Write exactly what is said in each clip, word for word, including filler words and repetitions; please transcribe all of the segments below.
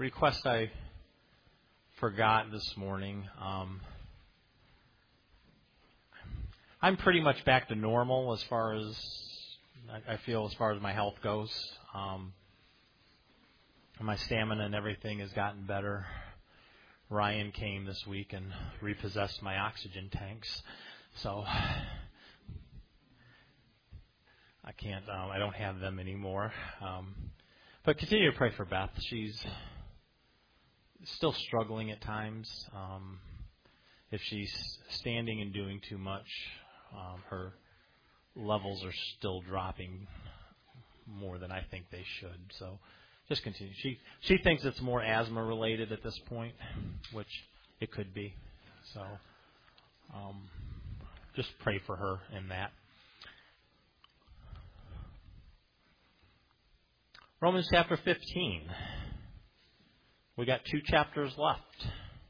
request I forgot this morning. Um, I'm pretty much back to normal as far as I feel as far as my health goes. Um, my stamina and everything has gotten better. Ryan came this week and repossessed my oxygen tanks, so I can't. Um, I don't have them anymore. Um, but continue to pray for Beth. She's still struggling at times. Um, if she's standing and doing too much, um, her levels are still dropping more than I think they should. So just continue. She she thinks it's more asthma related at this point, which it could be. So um, just pray for her in that. Romans chapter fifteen. We got two chapters left,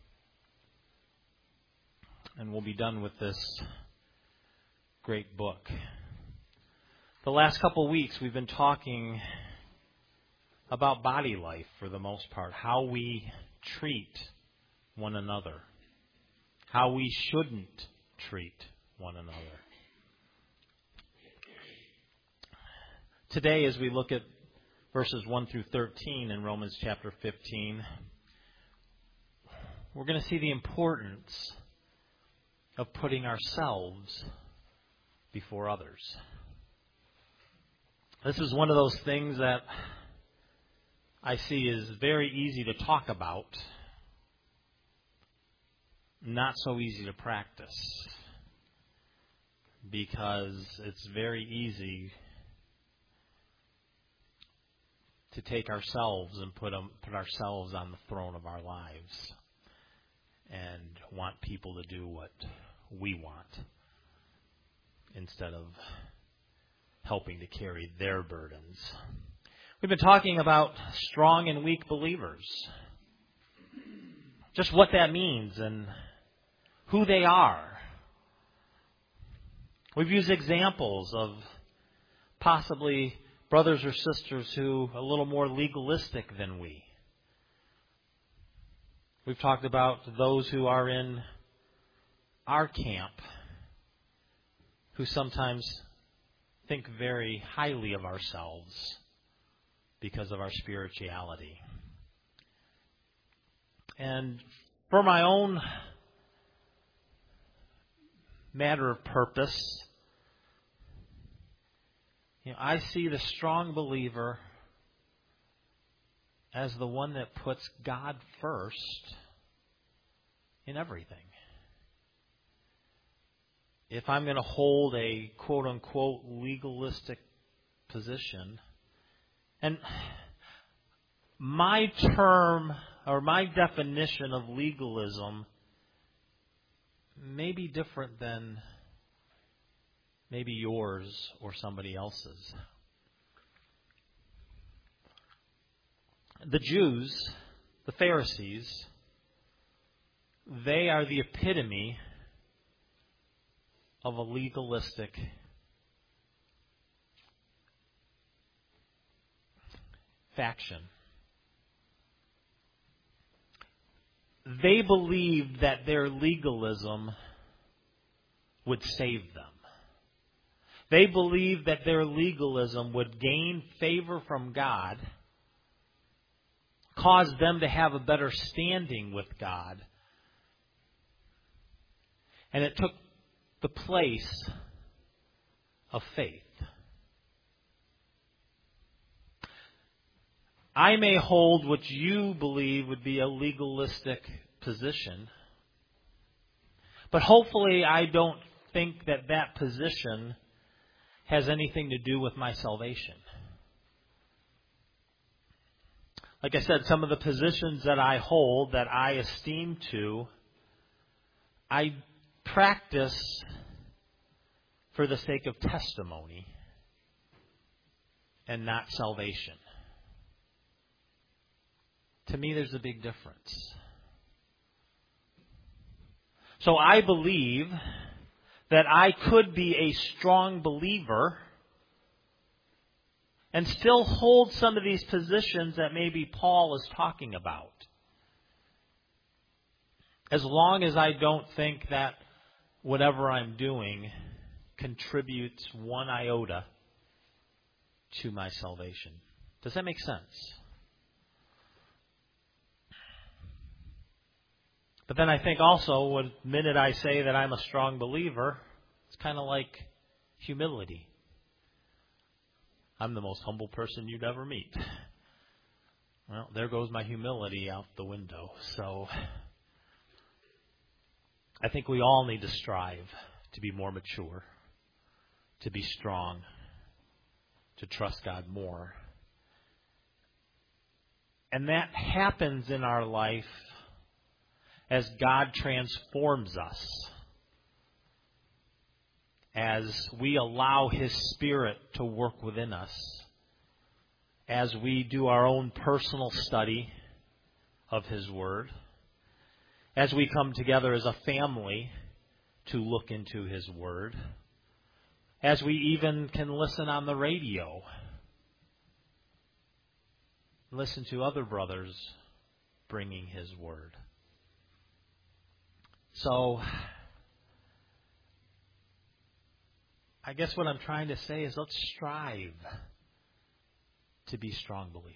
and we'll be done with this great book. The last couple of weeks we've been talking about body life for the most part, how we treat one another, how we shouldn't treat one another. Today, as we look at verses one through thirteen in Romans chapter fifteen, we're going to see the importance of putting ourselves before others. This is one of those things that I see is very easy to talk about, not so easy to practice, because it's very easy to take ourselves and put them, put ourselves on the throne of our lives and want people to do what we want instead of helping to carry their burdens. We've been talking about strong and weak believers, just what that means and who they are. We've used examples of possibly brothers or sisters who are a little more legalistic than we. We've talked about those who are in our camp who sometimes think very highly of ourselves because of our spirituality. And for my own matter of purpose, you know, I see the strong believer as the one that puts God first in everything. If I'm going to hold a quote-unquote legalistic position, and my term or my definition of legalism may be different than maybe yours or somebody else's. The Jews, the Pharisees, they are the epitome of a legalistic faction. They believed that their legalism would save them. They believed that their legalism would gain favor from God, cause them to have a better standing with God. And it took the place of faith. I may hold what you believe would be a legalistic position, but hopefully I don't think that that position has anything to do with my salvation. Like I said, some of the positions that I hold, that I esteem to, I practice for the sake of testimony and not salvation. To me, there's a big difference. So I believe that I could be a strong believer and still hold some of these positions that maybe Paul is talking about. As long as I don't think that whatever I'm doing contributes one iota to my salvation. Does that make sense? But then I think also, the minute I say that I'm a strong believer, it's kind of like humility. I'm the most humble person you'd ever meet. Well, there goes my humility out the window. So I think we all need to strive to be more mature, to be strong, to trust God more. And that happens in our life as God transforms us, as we allow His Spirit to work within us, as we do our own personal study of His Word, as we come together as a family to look into His Word, as we even can listen on the radio, listen to other brothers bringing His Word. So, I guess what I'm trying to say is let's strive to be strong believers.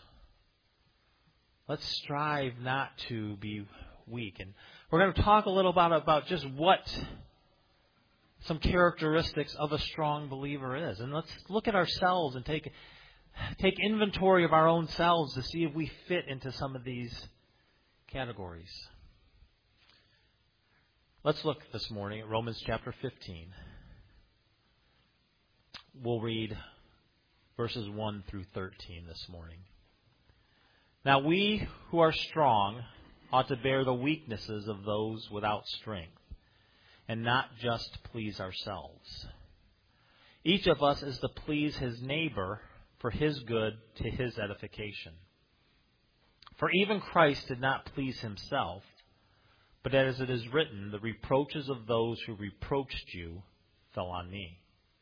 Let's strive not to be weak. And we're going to talk a little about, about just what some characteristics of a strong believer is. And let's look at ourselves and take, take inventory of our own selves to see if we fit into some of these categories. Let's look this morning at Romans chapter fifteen. We'll read verses one through thirteen this morning. Now we who are strong ought to bear the weaknesses of those without strength, and not just please ourselves. Each of us is to please his neighbor for his good to his edification. For even Christ did not please himself, but as it is written, the reproaches of those who reproached you fell on me.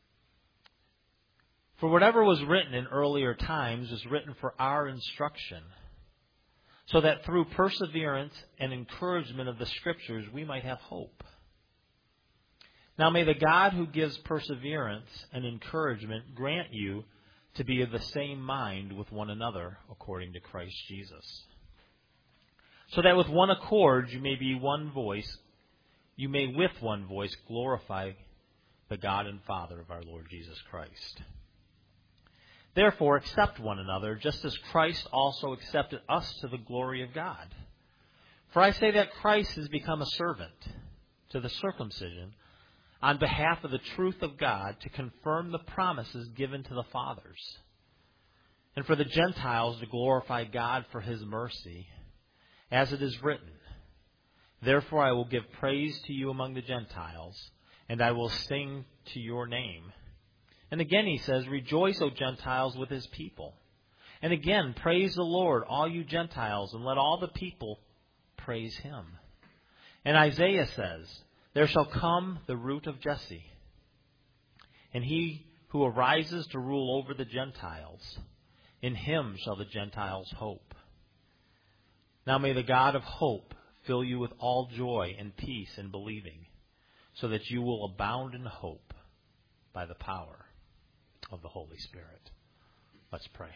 For whatever was written in earlier times was written for our instruction, so that through perseverance and encouragement of the Scriptures we might have hope. Now may the God who gives perseverance and encouragement grant you to be of the same mind with one another according to Christ Jesus. So that with one accord you may be one voice, you may with one voice glorify the God and Father of our Lord Jesus Christ. Therefore accept one another, just as Christ also accepted us to the glory of God. For I say that Christ has become a servant to the circumcision on behalf of the truth of God, to confirm the promises given to the fathers, and for the Gentiles to glorify God for his mercy, as it is written, therefore I will give praise to you among the Gentiles, and I will sing to your name. And again he says, rejoice, O Gentiles, with his people. And again, praise the Lord, all you Gentiles, and let all the people praise him. And Isaiah says, there shall come the root of Jesse, and he who arises to rule over the Gentiles. In him shall the Gentiles hope. Now may the God of hope fill you with all joy and peace in believing, so that you will abound in hope by the power of the Holy Spirit. Let's pray.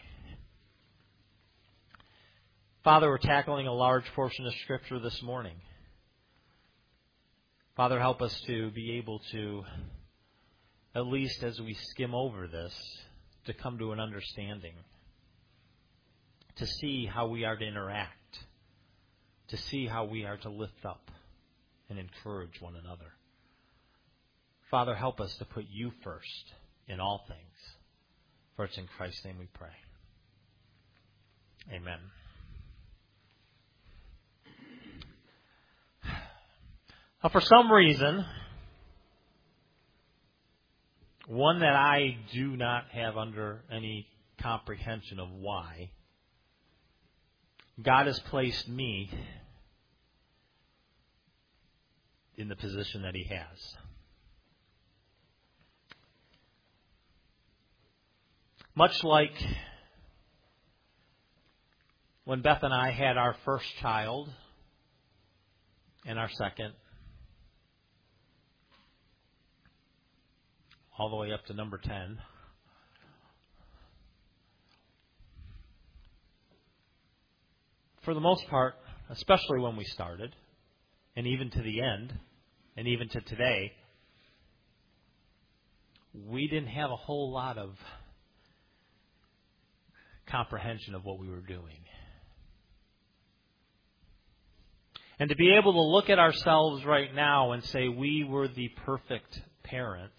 Father, we're tackling a large portion of Scripture this morning. Father, help us to be able to, at least as we skim over this, to come to an understanding, to see how we are to interact, to see how we are to lift up and encourage one another. Father, help us to put you first in all things. For it's in Christ's name we pray. Amen. Now, for some reason, one that I do not have under any comprehension of why, God has placed me in the position that he has. Much like when Beth and I had our first child and our second, all the way up to number ten. For the most part, especially when we started, and even to the end, and even to today, we didn't have a whole lot of comprehension of what we were doing. And to be able to look at ourselves right now and say we were the perfect parents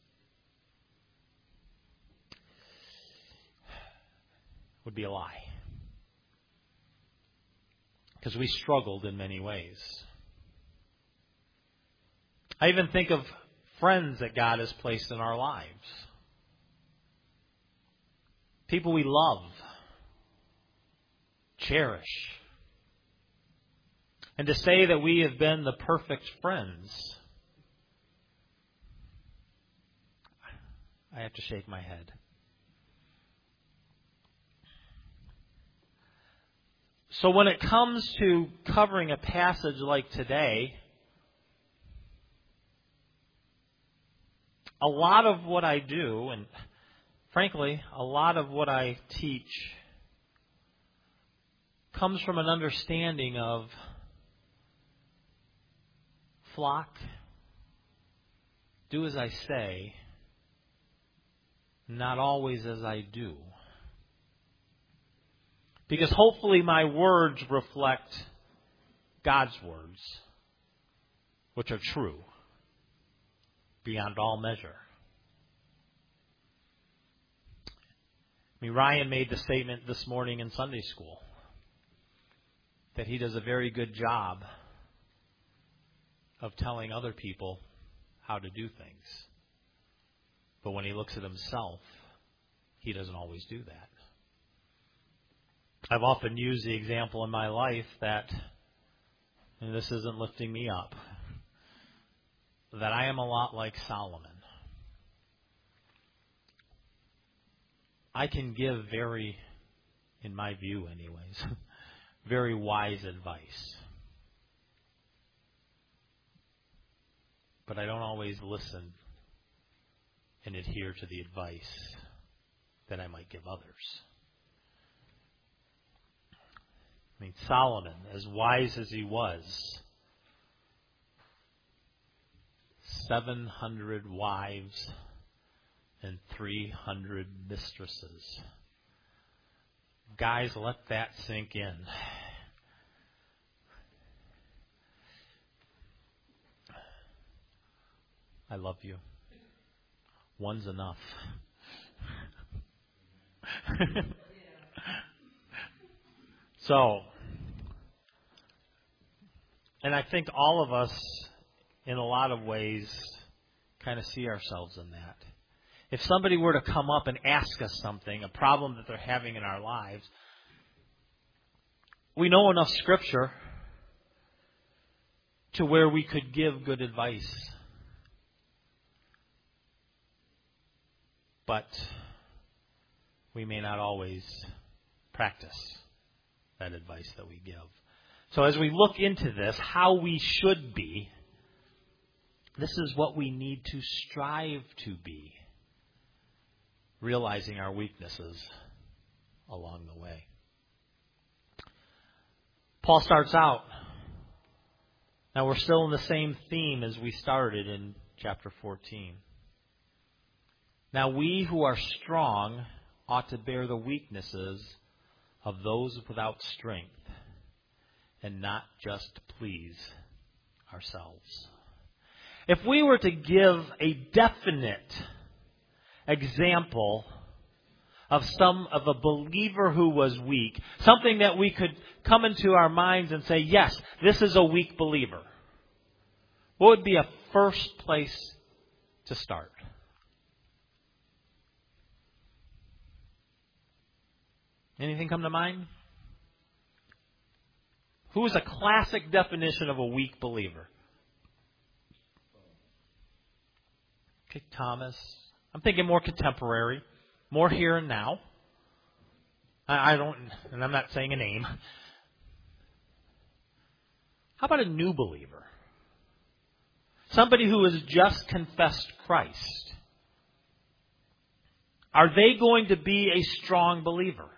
would be a lie. Because we struggled in many ways. I even think of friends that God has placed in our lives. People we love, cherish. And to say that we have been the perfect friends, I have to shake my head. So when it comes to covering a passage like today, a lot of what I do, and frankly, a lot of what I teach, comes from an understanding of flock, do as I say, not always as I do. Because hopefully my words reflect God's words, which are true, beyond all measure. I mean, Ryan made the statement this morning in Sunday school that he does a very good job of telling other people how to do things. But when he looks at himself, he doesn't always do that. I've often used the example in my life that, and this isn't lifting me up, that I am a lot like Solomon. I can give very, in my view anyways, very wise advice. But I don't always listen and adhere to the advice that I might give others. I mean, Solomon, as wise as he was, seven hundred wives and three hundred mistresses. Guys, let that sink in. I love you. One's enough. So, and I think all of us, in a lot of ways, kind of see ourselves in that. If somebody were to come up and ask us something, a problem that they're having in our lives, we know enough Scripture to where we could give good advice. But we may not always practice that advice that we give. So as we look into this, how we should be, this is what we need to strive to be, realizing our weaknesses along the way. Paul starts out. Now we're still in the same theme as we started in chapter fourteen. Now we who are strong ought to bear the weaknesses of those without strength, and not just please ourselves. If we were to give a definite example of some of a believer who was weak, something that we could come into our minds and say, yes, this is a weak believer, what would be a first place to start? Anything come to mind? Who is a classic definition of a weak believer? Okay, Thomas. I'm thinking more contemporary. more here and now. I, I don't, and I'm not saying a name. How about a new believer? Somebody who has just confessed Christ. Are they going to be a strong believer?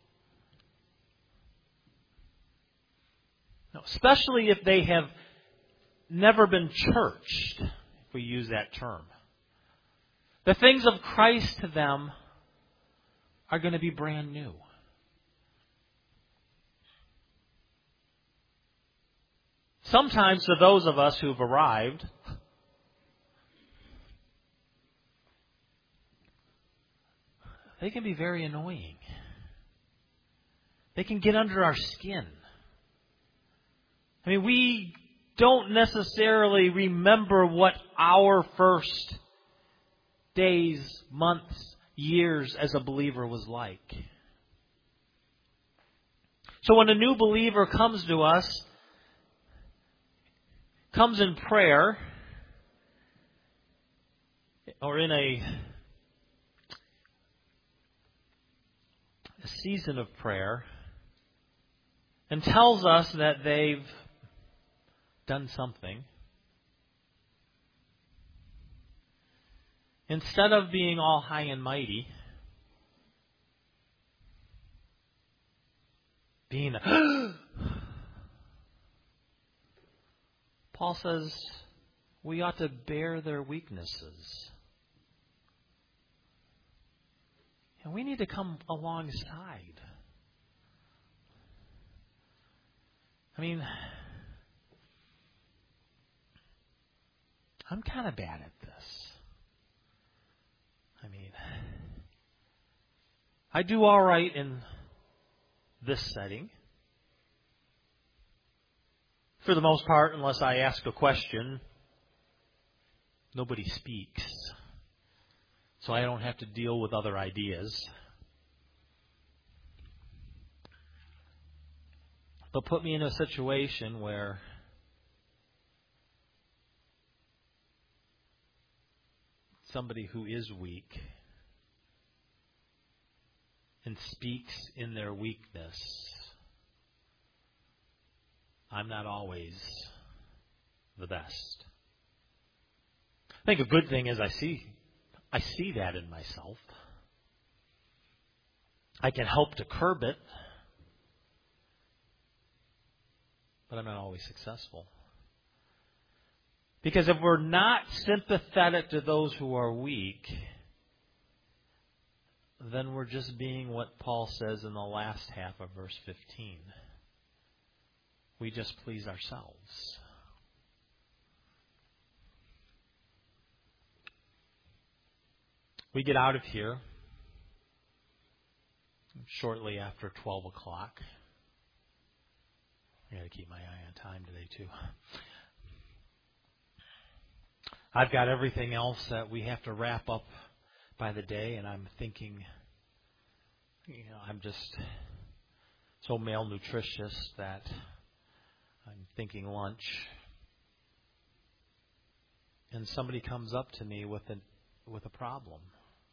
No, especially if they have never been churched, if we use that term. The things of Christ to them are going to be brand new. Sometimes to those of us who've arrived, they can be very annoying. They can get under our skin. I mean, we don't necessarily remember what our first days, months, years as a believer was like. So when a new believer comes to us, comes in prayer, or in a, a season of prayer, and tells us that they've done something, instead of being all high and mighty, being a Paul says we ought to bear their weaknesses. And we need to come alongside. I mean, I'm kind of bad at this. I mean, I do all right in this setting. For the most part, unless I ask a question, nobody speaks. So I don't have to deal with other ideas. But put me in a situation where somebody who is weak and speaks in their weakness, I'm not always the best. I think a good thing is I see I see that in myself. I can help to curb it, but I'm not always successful. Because if we're not sympathetic to those who are weak, then we're just being what Paul says in the last half of verse fifteen. We just please ourselves. We get out of here shortly after twelve o'clock. I got to keep my eye on time today too. I've got everything else that we have to wrap up by the day, and I'm thinking, you know, I'm just so malnutritious that I'm thinking lunch. And somebody comes up to me with a, with a problem.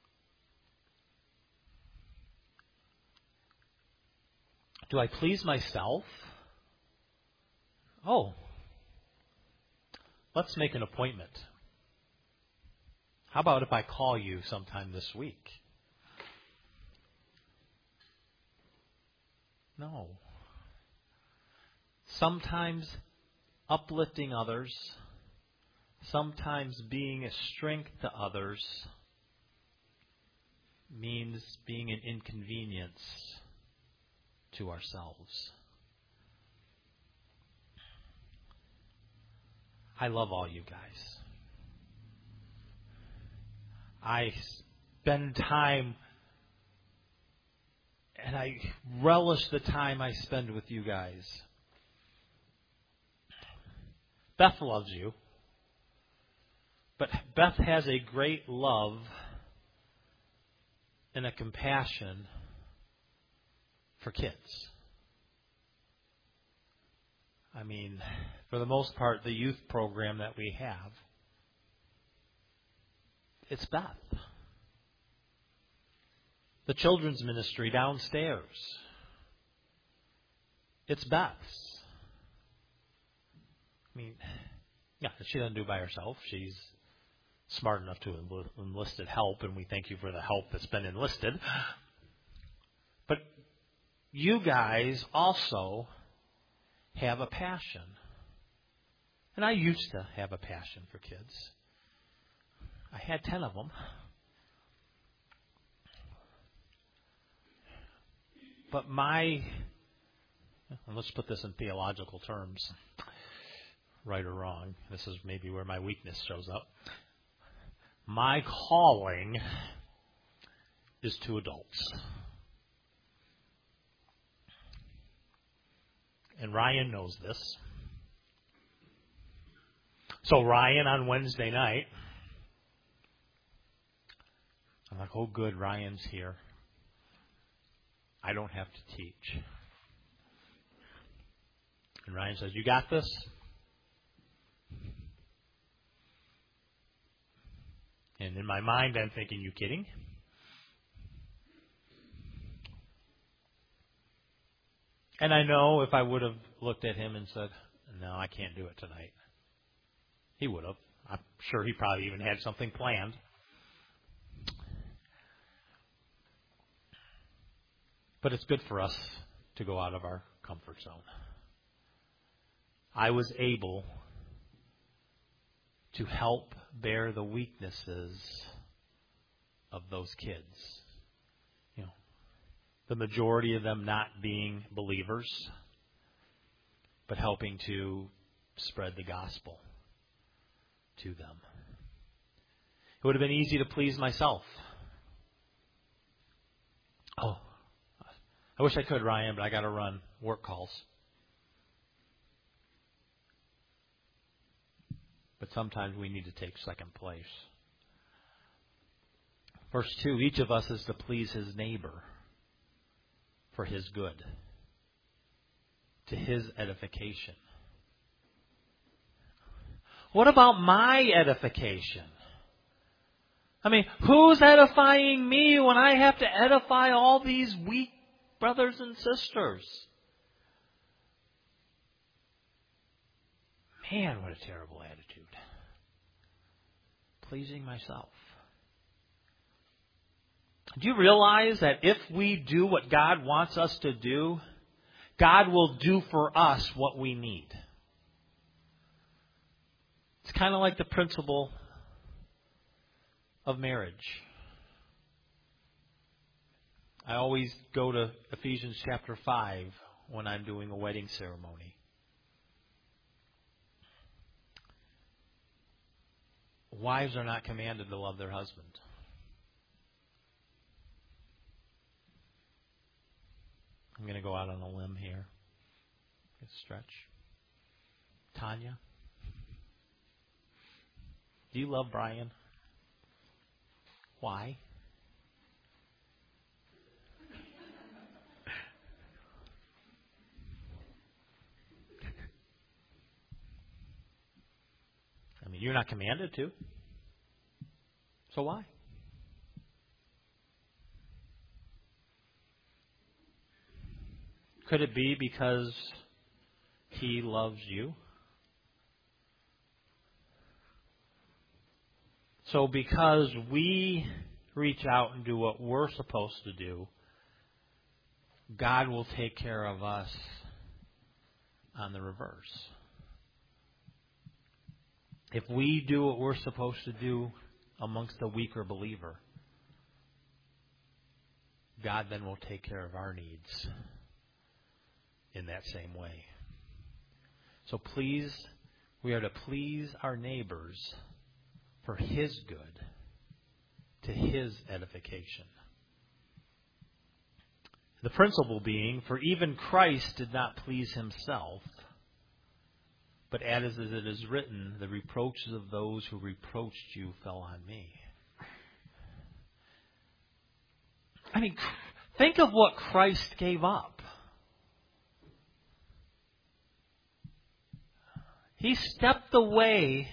Do I please myself? Oh, let's make an appointment. How about if I call you sometime this week? No. Sometimes uplifting others, sometimes being a strength to others, means being an inconvenience to ourselves. I love all you guys. I spend time, and I relish the time I spend with you guys. Beth loves you, but Beth has a great love and a compassion for kids. I mean, for the most part, the youth program that we have, it's Beth. The children's ministry downstairs. It's Beth's. I mean, yeah, she doesn't do it by herself. She's smart enough to have enlisted help, and we thank you for the help that's been enlisted. But you guys also have a passion. And I used to have a passion for kids. I had ten of them. But my, and let's put this in theological terms, right or wrong. This is maybe where my weakness shows up. My calling is to adults. And Ryan knows this. So Ryan on Wednesday night, I'm like, oh good, Ryan's here. I don't have to teach. And Ryan says, you got this? And in my mind, I'm thinking, you kidding? And I know if I would have looked at him and said, no, I can't do it tonight, he would have. I'm sure he probably even had something planned. But it's good for us to go out of our comfort zone. I was able to help bear the weaknesses of those kids. You know, the majority of them not being believers, but helping to spread the gospel to them. It would have been easy to please myself. Oh, I wish I could, Ryan, but I got to run work calls. But sometimes we need to take second place. Verse two, each of us is to please his neighbor for his good, to his edification. What about my edification? I mean, who's edifying me when I have to edify all these weak brothers and sisters? Man, what a terrible attitude. Pleasing myself. Do you realize that if we do what God wants us to do, God will do for us what we need? It's kind of like the principle of marriage. I always go to Ephesians chapter five when I'm doing a wedding ceremony. Wives are not commanded to love their husband. I'm going to go out on a limb here. Let's stretch. Tanya, do you love Brian? Why? I mean, you're not commanded to. So why? Could it be because he loves you? So because we reach out and do what we're supposed to do, God will take care of us on the reverse. If we do what we're supposed to do amongst a weaker believer, God then will take care of our needs in that same way. So please, we are to please our neighbors for his good, to his edification. The principle being, for even Christ did not please himself, but as it is written, the reproaches of those who reproached you fell on me. I mean, think of what Christ gave up. He stepped away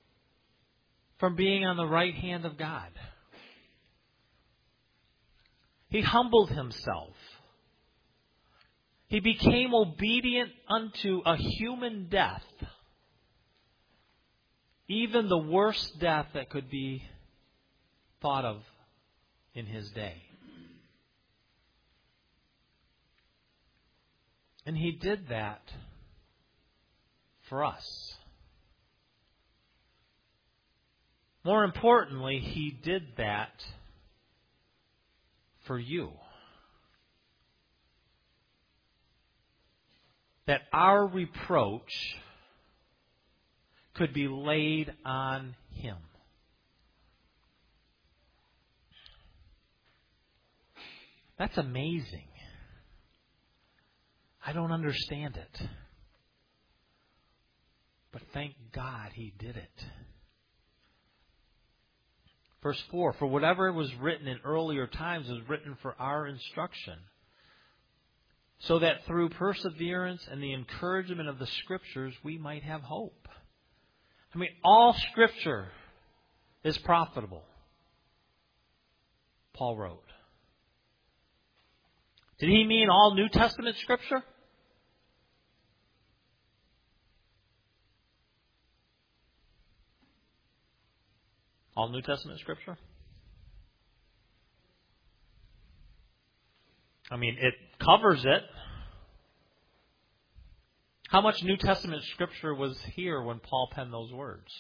from being on the right hand of God. He humbled himself. He became obedient unto a human death, even the worst death that could be thought of in his day. And he did that for us. More importantly, he did that for you. That our reproach could be laid on him. That's amazing. I don't understand it. But thank God he did it. Verse four, for whatever was written in earlier times was written for our instruction, so that through perseverance and the encouragement of the Scriptures we might have hope. I mean, all Scripture is profitable, Paul wrote. Did he mean all New Testament Scripture? All New Testament Scripture? I mean, it covers it. How much New Testament Scripture was here when Paul penned those words?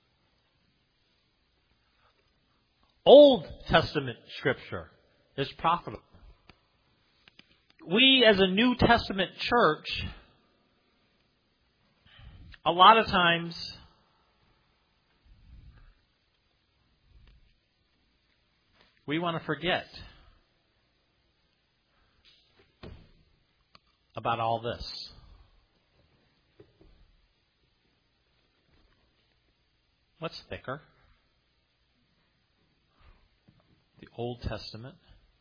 Old Testament Scripture is profitable. We, as a New Testament church, a lot of times we want to forget about all this. What's thicker? The Old Testament.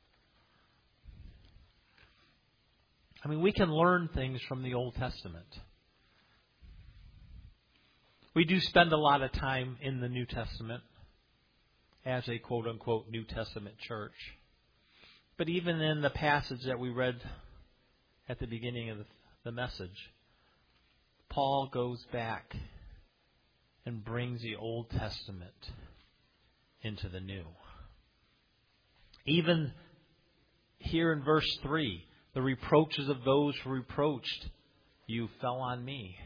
I mean, we can learn things from the Old Testament. We do spend a lot of time in the New Testament as a quote-unquote New Testament church. But even in the passage that we read at the beginning of the message, Paul goes back and brings the Old Testament into the New. Even here in verse three, the reproaches of those who reproached you fell on me.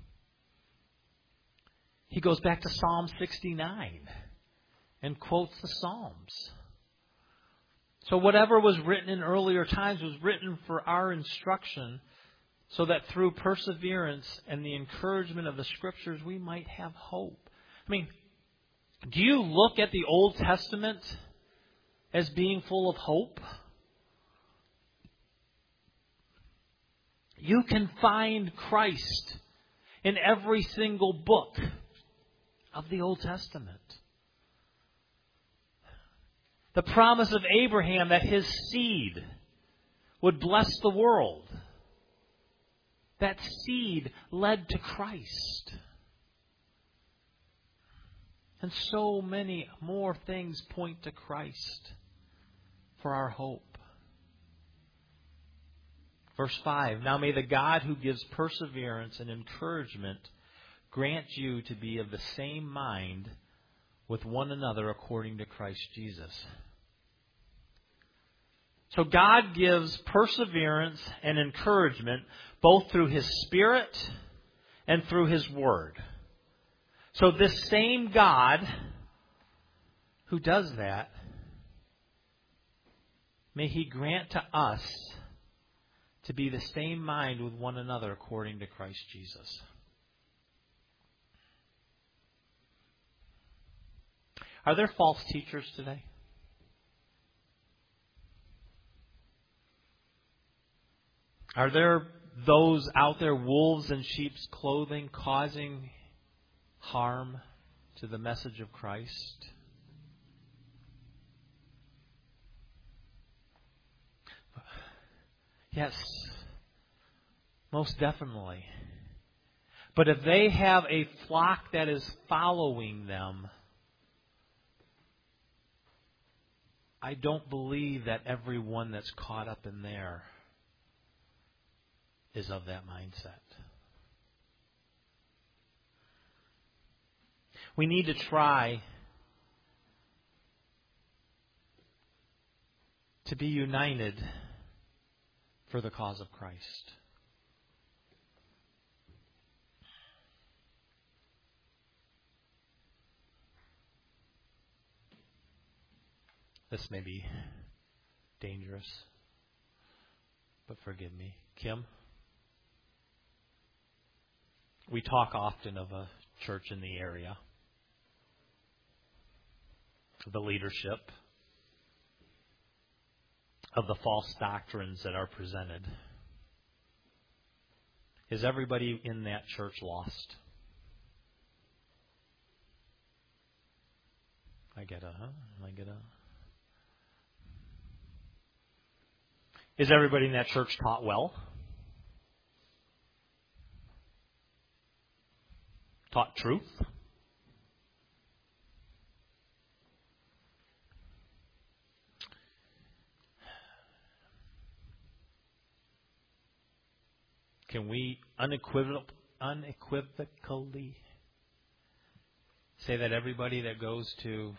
He goes back to Psalm sixty-nine and quotes the Psalms. So whatever was written in earlier times was written for our instruction, so that through perseverance and the encouragement of the Scriptures we might have hope. I mean, do you look at the Old Testament as being full of hope? You can find Christ in every single book of the Old Testament. The promise of Abraham that his seed would bless the world. That seed led to Christ. And so many more things point to Christ for our hope. Verse five, now may the God who gives perseverance and encouragement grant you to be of the same mind with one another according to Christ Jesus. So God gives perseverance and encouragement both through His Spirit and through His Word. So this same God who does that, may He grant to us to be the same mind with one another according to Christ Jesus. Are there false teachers today? Are there those out there, wolves in sheep's clothing, causing harm to the message of Christ? Yes, most definitely. But if they have a flock that is following them, I don't believe that everyone that's caught up in there is of that mindset. We need to try to be united for the cause of Christ. This may be dangerous, but forgive me. Kim, we talk often of a church in the area, the leadership, of the false doctrines that are presented. Is everybody in that church lost? I get a, huh? I get a. Is everybody in that church taught well? Taught truth? Can we unequivocal, unequivocally say that everybody that goes to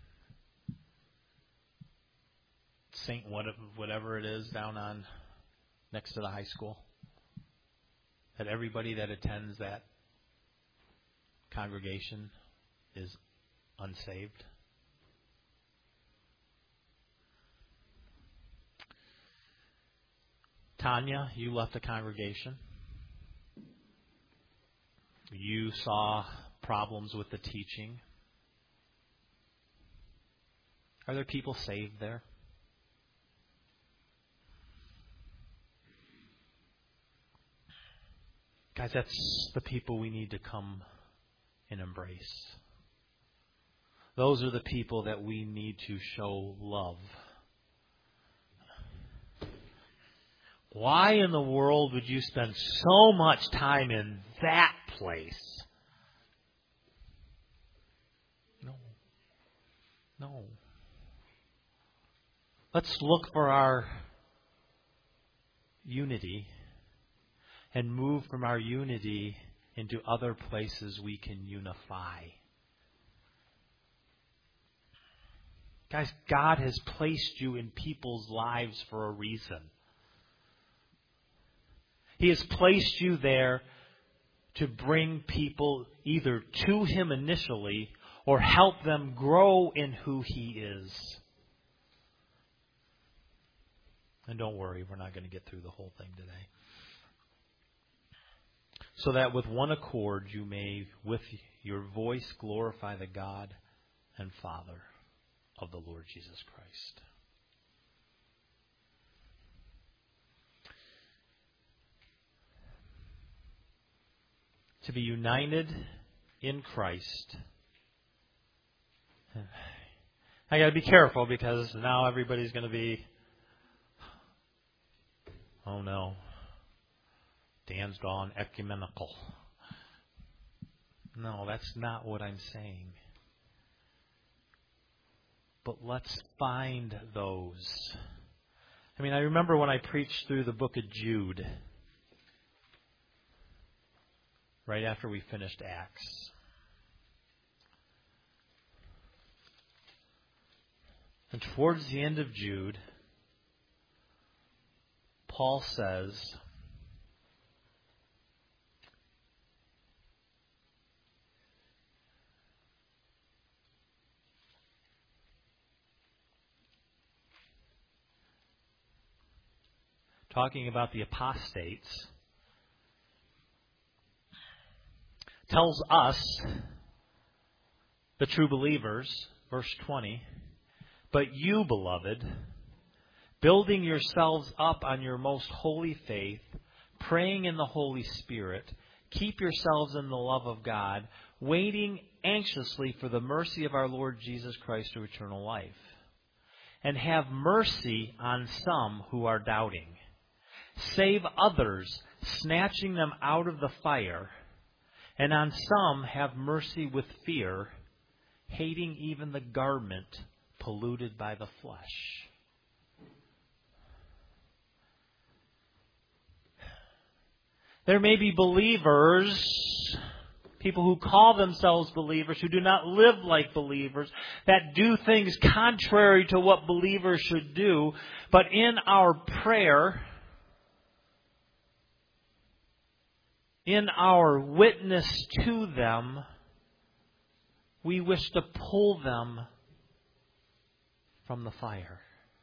Saint whatever it is down on next to the high school, that everybody that attends that congregation is unsaved? Tanya, you left the congregation. You saw problems with the teaching. Are there people saved there? Guys, that's the people we need to come and embrace. Those are the people that we need to show love. Why in the world would you spend so much time in that place? No. No. Let's look for our unity and move from our unity into other places we can unify. Guys, God has placed you in people's lives for a reason. He has placed you there to bring people either to Him initially or help them grow in who He is. And don't worry, we're not going to get through the whole thing today. So that with one accord you may, with your voice, glorify the God and Father of the Lord Jesus Christ. To be united in Christ. I got to be careful because now everybody's going to be, oh no, Dan's gone ecumenical. No, that's not what I'm saying. But let's find those. I mean, I remember when I preached through the book of Jude, right after we finished Acts. And towards the end of Jude, Paul says, talking about the apostates, tells us, the true believers, verse twenty, but you, beloved, building yourselves up on your most holy faith, praying in the Holy Spirit, keep yourselves in the love of God, waiting anxiously for the mercy of our Lord Jesus Christ to eternal life. And have mercy on some who are doubting. Save others, snatching them out of the fire. And on some have mercy with fear, hating even the garment polluted by the flesh. There may be believers, people who call themselves believers, who do not live like believers, that do things contrary to what believers should do. But in our prayer, in our witness to them, we wish to pull them from the fire.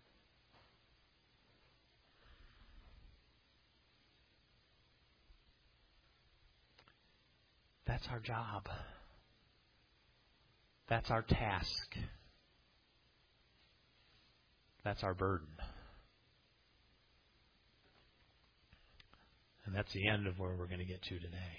That's our job. That's our task. That's our burden. And that's the end of where we're going to get to today.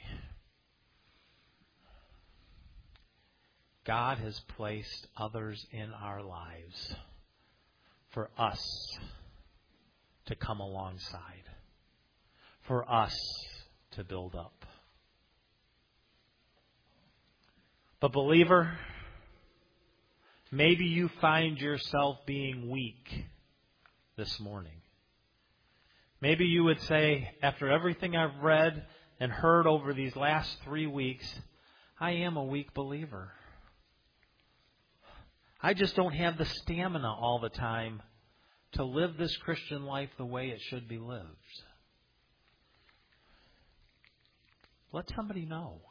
God has placed others in our lives for us to come alongside, for us to build up. But believer, maybe you find yourself being weak this morning. Maybe you would say, after everything I've read and heard over these last three weeks, I am a weak believer. I just don't have the stamina all the time to live this Christian life the way it should be lived. Let somebody know.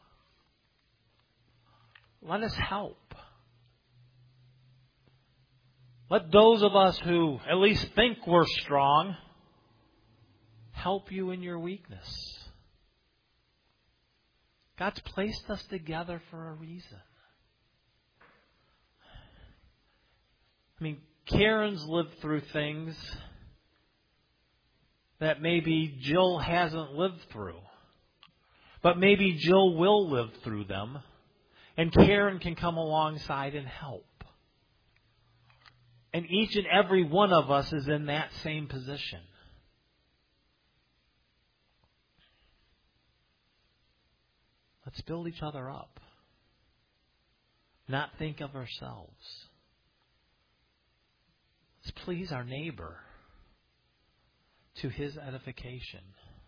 Let us help. Let those of us who at least think we're strong help you in your weakness. God's placed us together for a reason. I mean, Karen's lived through things that maybe Jill hasn't lived through. But maybe Jill will live through them. And Karen can come alongside and help. And each and every one of us is in that same position. Let's build each other up. Not think of ourselves. Let's please our neighbor to his edification.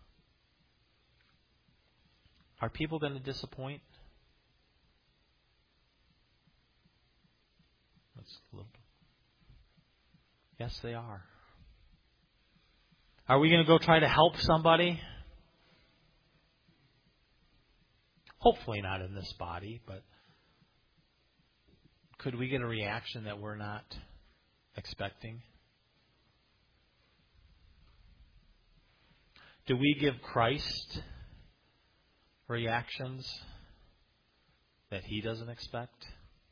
Are people going to disappoint? That's a little... Yes, they are. Are we going to go try to help somebody? Hopefully not in this body, but could we get a reaction that we're not expecting? Do we give Christ reactions that He doesn't expect?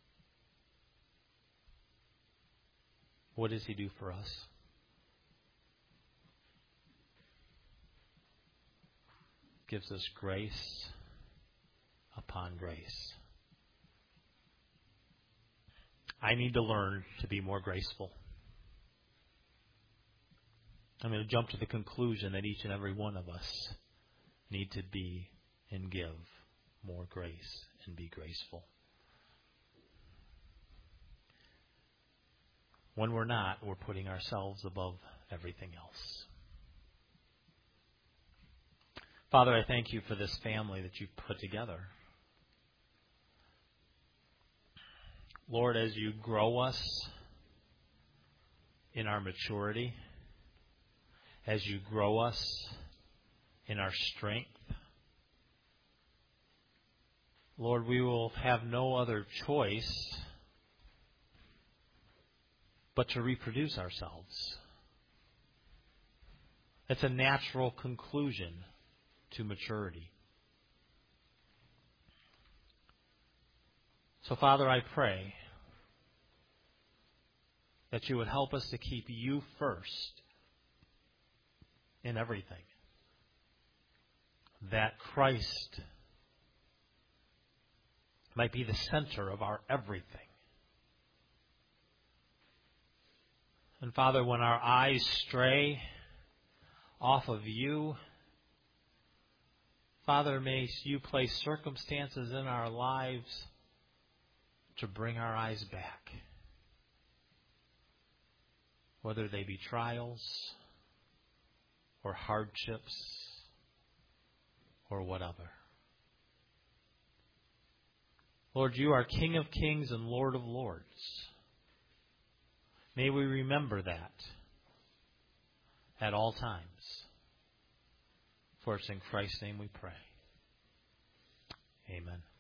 What does He do for us? Gives us grace upon grace. I need to learn to be more graceful. I'm going to jump to the conclusion that each and every one of us need to be and give more grace and be graceful. When we're not, we're putting ourselves above everything else. Father, I thank You for this family that You've put together. Lord, as You grow us in our maturity, as You grow us in our strength, Lord, we will have no other choice but to reproduce ourselves. It's a natural conclusion to maturity. So, Father, I pray that You would help us to keep You first in everything. That Christ might be the center of our everything. And Father, when our eyes stray off of You, Father, may You place circumstances in our lives to bring our eyes back. whether they be trials or hardships or whatever. Lord, you are King of kings and Lord of lords. May we remember that at all times. For it's in Christ's name we pray. Amen.